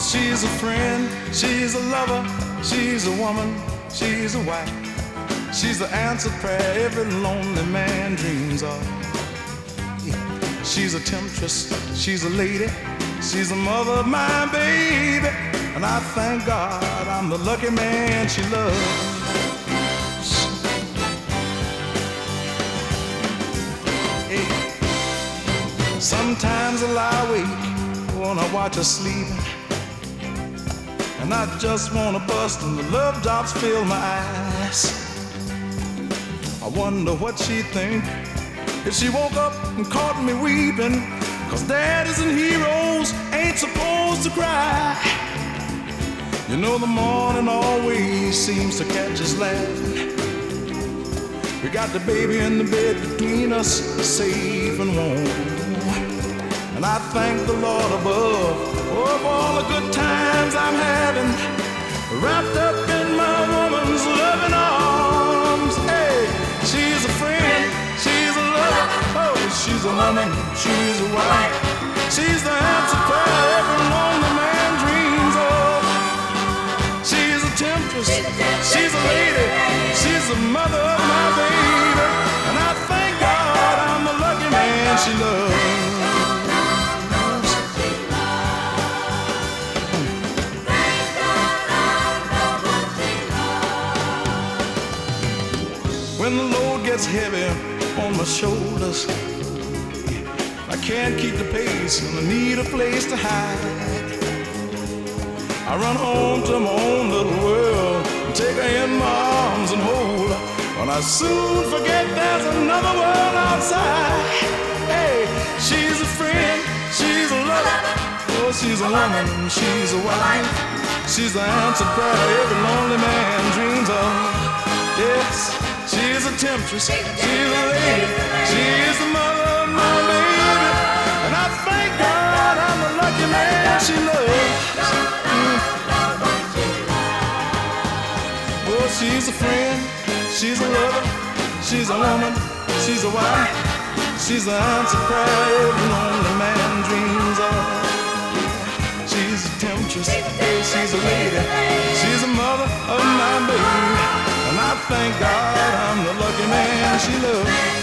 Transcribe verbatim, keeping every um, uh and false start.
She's a friend, she's a lover, she's a woman, she's a wife. She's the answered prayer every lonely man dreams of. She's a temptress, she's a lady, she's the mother of my baby. And I thank God I'm the lucky man she loves. Sometimes I lie awake when I watch her sleeping, and I just wanna bust and the love drops fill my eyes. I wonder what she'd think if she woke up and caught me weeping, 'cause daddies and heroes ain't supposed to cry. You know the morning always seems to catch us laughing. We got the baby in the bed between us, safe and warm. And I thank the Lord above oh, for all the good times I'm having, wrapped up in my woman's loving arms. Hey, she's a friend, she's a lover, oh, she's a woman, she's a wife. She's the answer prayer every lonely man dreams of. She's a temptress, she's a lady, she's the mother of my baby. And I thank God I'm the lucky man she loves. When the load gets heavy on my shoulders, I can't keep the pace and I need a place to hide. I run home to my own little world and take her in my arms and hold her, when I soon forget there's another world outside. Hey, she's a friend, she's a lover, oh, she's a woman, she's a wife. She's the answered prayer every lonely man dreams of. Yes, she's a temptress, she's a lady, she's the mother of my baby. And I thank God I'm the lucky man she loves. Mm. Oh, she's a friend, she's a lover, she's a woman, she's a wife. She's the answered prayer every lonely man dreams of. She's a temptress, she's a lady, she's the mother of my baby. And I thank God I'm the lucky man she loves.